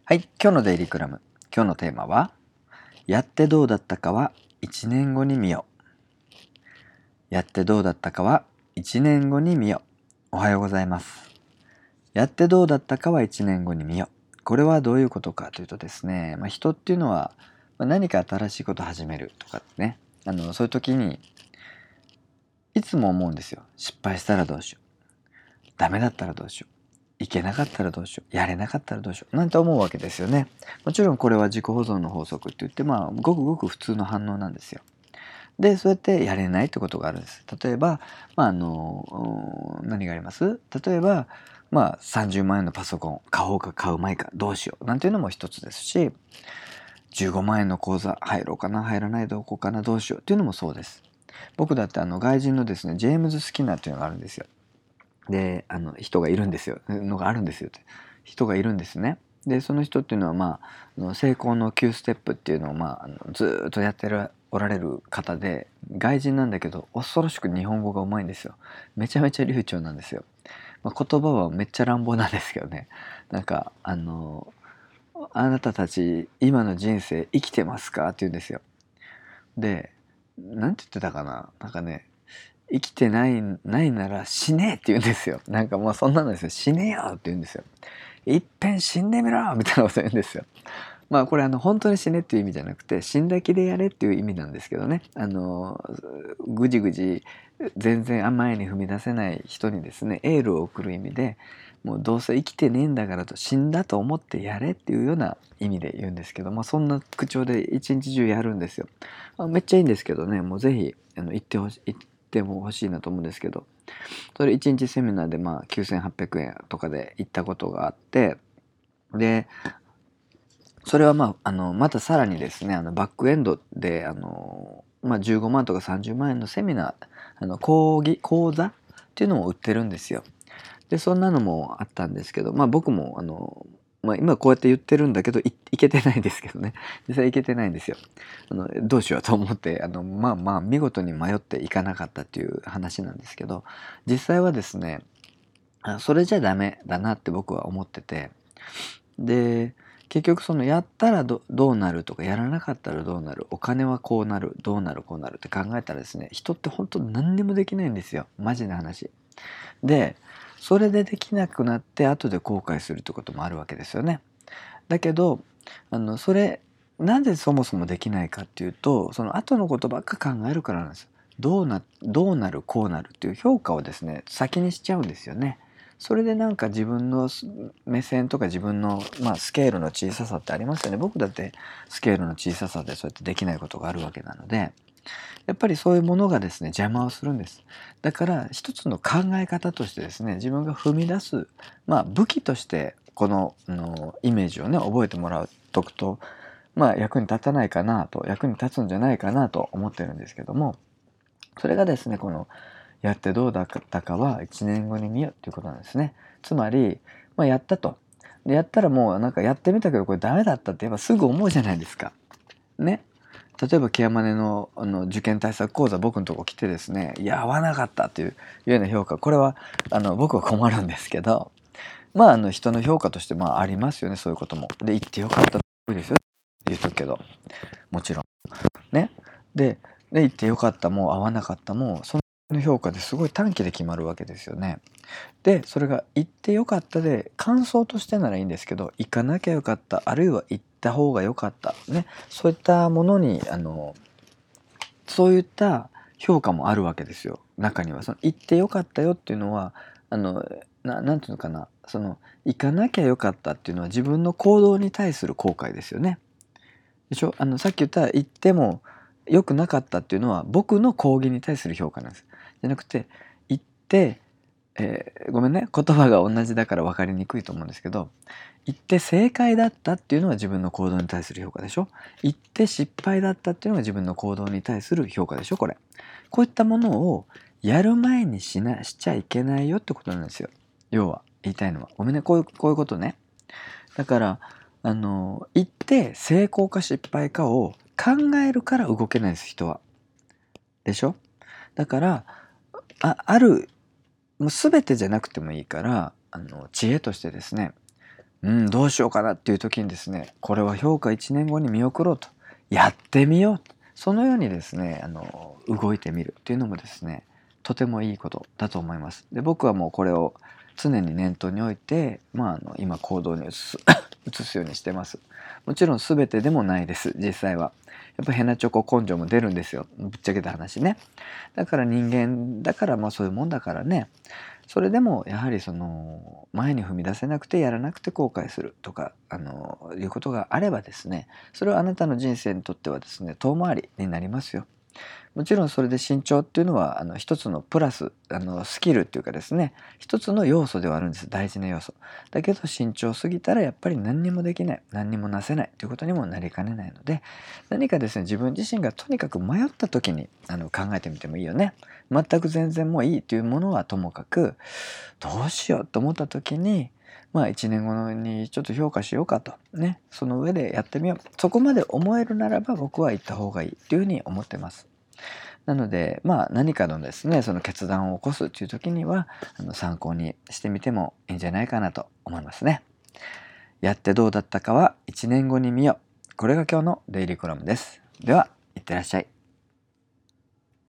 はい、今日のデイリークラム。今日のテーマは、やってどうだったかは1年後に見よう。やってどうだったかは1年後に見よう。おはようございます。やってどうだったかは1年後に見よう。これはどういうことかというとですね、人っていうのは何か新しいことを始めるとかね、そういう時にいつも思うんですよ。失敗したらどうしよう。ダメだったらどうしよう。いけなかったらどうしよう。やれなかったらどうしよう。なんて思うわけですよね。もちろんこれは自己保存の法則って言って、ごくごく普通の反応なんですよ。で、そうやってやれないってことがあるんです。例えば、何があります？例えば、30万円のパソコン買おうか買うまいかどうしようなんていうのも一つですし、15万円の口座入ろうかな入らないでおこうかなどうしようっていうのもそうです。僕だって外人のですね、ジェームズ・スキナーっていうのがあるんですよ。で、人がいるんですよ。のがあるんですよって。人がいるんですね。で、その人っていうのは、成功の9ステップっていうのを、ずーっとやっておられる方で、外人なんだけど、恐ろしく日本語がうまいんですよ。めちゃめちゃ流暢なんですよ。言葉はめっちゃ乱暴なんですけどね。なんか、あなたたち、今の人生生きてますかって言うんですよ。で、なんて言ってたかな。なんかね、生きてないなら死ねえって言うんですよ。なんかもうそんなのですよ。死ねよって言うんですよ。いっぺん死んでみろみたいなこと言うんですよ。これ本当に死ねっていう意味じゃなくて死んだ気でやれっていう意味なんですけどね。ぐじぐじ全然前に踏み出せない人にですねエールを送る意味で、もうどうせ生きてねえんだからと死んだと思ってやれっていうような意味で言うんですけど、そんな口調で一日中やるんですよ。めっちゃいいんですけどね、もうぜひ行っても欲しいなと思うんですけど、それ1日セミナーで9800円とかで行ったことがあって、でそれはまたさらにですねバックエンドで15万とか30万円のセミナー講座っていうのも売ってるんですよ。でそんなのもあったんですけど、僕も今こうやって言ってるんだけどいけてないんですけどね、実際いけてないんですよ。どうしようと思って見事に迷っていかなかったっていう話なんですけど、実際はですねそれじゃダメだなって僕は思ってて、で結局そのやったらどうなるとかやらなかったらどうなる、お金はこうなるどうなるこうなるって考えたらですね、人って本当何にもできないんですよ、マジな話で。それでできなくなって後で後悔するってこともあるわけですよね。だけどそれなぜそもそもできないかっていうと、その後のことばっか考えるからなんです。どうなるこうなるっていう評価をですね先にしちゃうんですよね。それでなんか自分の目線とか自分の、スケールの小ささってありますよね。僕だってスケールの小ささでそうやってできないことがあるわけなので、やっぱりそういうものがですね邪魔をするんです。だから一つの考え方としてですね、自分が踏み出す、武器としてこのイメージをね覚えてもらうとくと、役に立たないかなと、役に立つんじゃないかなと思ってるんですけども、それがですねこのやってどうだったかは1年後に見よっていうことなんですね。つまり、やったと。でやったらもうなんかやってみたけどこれダメだったってやっぱすぐ思うじゃないですか。ね。例えばケアマネの、受験対策講座僕のとこ来てですね、いや合わなかったっていうような評価、これは僕は困るんですけど、人の評価としてありますよね、そういうことも。で言ってよかったですよって言うとくけど、もちろんね。で言ってよかったも合わなかったもその評価ですごい短期で決まるわけですよね。でそれが行ってよかったで感想としてならいいんですけど、行かなきゃよかった、あるいは行った方がよかったね、そういったものにそういった評価もあるわけですよ。中にはその行ってよかったよっていうのはなんていうのかな、その行かなきゃよかったっていうのは自分の行動に対する後悔ですよね。でしょ。さっき言った言っても良くなかったっていうのは僕の講義に対する評価なんです。じゃなくて言って、ごめんね、言葉が同じだから分かりにくいと思うんですけど、言って正解だったっていうのは自分の行動に対する評価でしょ。言って失敗だったっていうのが自分の行動に対する評価でしょ。これこういったものをやる前にしちゃいけないよってことなんですよ。要は言いたいのは、ごめんね、こういうことね。だから言って成功か失敗かを考えるから動けないです人は。でしょ。だからあるもう全てじゃなくてもいいから知恵としてですね、 どうしようかなっていう時にですね、これは評価1年後に見送ろうと、やってみよう、そのようにですね動いてみるっていうのもですね、とてもいいことだと思います。で、僕はもうこれを常に念頭に置いて、今行動に移すようにしてます。もちろん全てでもないです、実際は。やっぱヘナチョコ根性も出るんですよ、ぶっちゃけた話ね。だから人間だから、そういうもんだからね。それでもやはり前に踏み出せなくてやらなくて後悔するとかいうことがあればですね、それはあなたの人生にとってはですね遠回りになりますよ。もちろんそれで慎重っていうのは一つのプラススキルっていうかですね、一つの要素ではあるんです。大事な要素だけど、慎重すぎたらやっぱり何にもできない、何にもなせないということにもなりかねないので、何かですね、自分自身がとにかく迷った時に考えてみてもいいよね。全く全然もういいというものはともかく、どうしようと思った時に1年後にちょっと評価しようかとね、その上でやってみよう、そこまで思えるならば僕は行った方がいいっていうふうに思ってます。なので何かのですねその決断を起こすっていう時には参考にしてみてもいいんじゃないかなと思いますね。やってどうだったかは1年後に見よう。これが今日のデイリーコラムです。では、いってらっしゃい。